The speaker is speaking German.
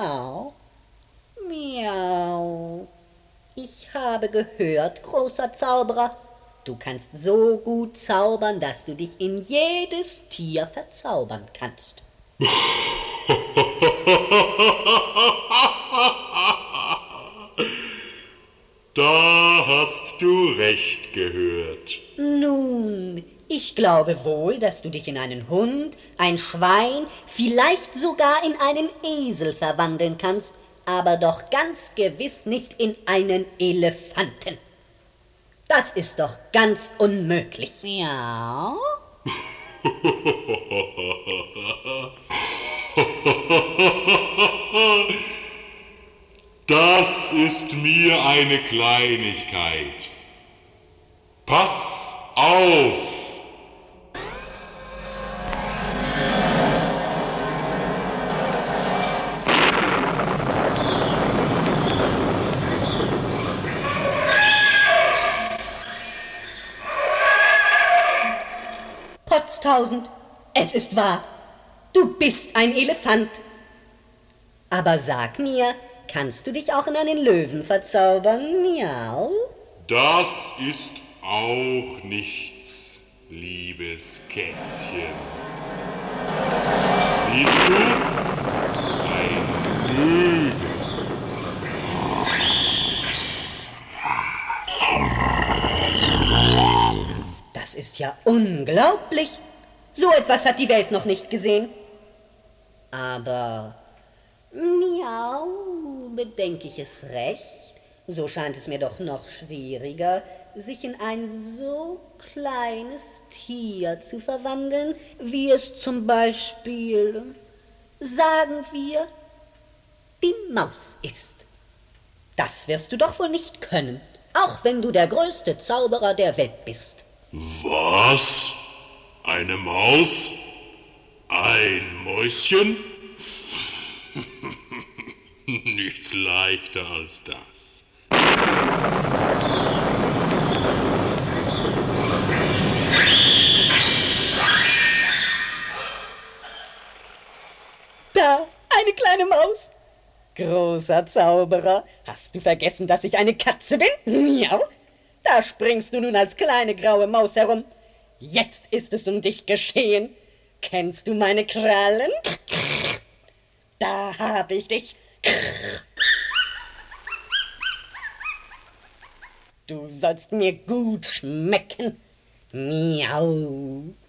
Miau, miau. Ich habe gehört, großer Zauberer, du kannst so gut zaubern, dass du dich in jedes Tier verzaubern kannst. Da hast du recht gehört. Nun, ich glaube wohl, dass du dich in einen Hund, ein Schwein, vielleicht sogar in einen Esel verwandeln kannst, aber doch ganz gewiss nicht in einen Elefanten. Das ist doch ganz unmöglich. Ja? Das ist mir eine Kleinigkeit. Pass auf! Potztausend, es ist wahr. Du bist ein Elefant. Aber sag mir, kannst du dich auch in einen Löwen verzaubern? Miau? Das ist auch nichts, liebes Kätzchen. Siehst du? Ein Löwe. Das ist ja unglaublich. So etwas hat die Welt noch nicht gesehen. Aber, miau, bedenke ich es recht, so scheint es mir doch noch schwieriger, sich in ein so kleines Tier zu verwandeln, wie es zum Beispiel, sagen wir, die Maus ist. Das wirst du doch wohl nicht können, auch wenn du der größte Zauberer der Welt bist. Was? Eine Maus? Ein Mäuschen? Nichts leichter als das. Da, eine kleine Maus. Großer Zauberer, hast du vergessen, dass ich eine Katze bin? Miau. Da springst du nun als kleine graue Maus herum. Jetzt ist es um dich geschehen. Kennst du meine Krallen? Da hab ich dich. Du sollst mir gut schmecken. Miau.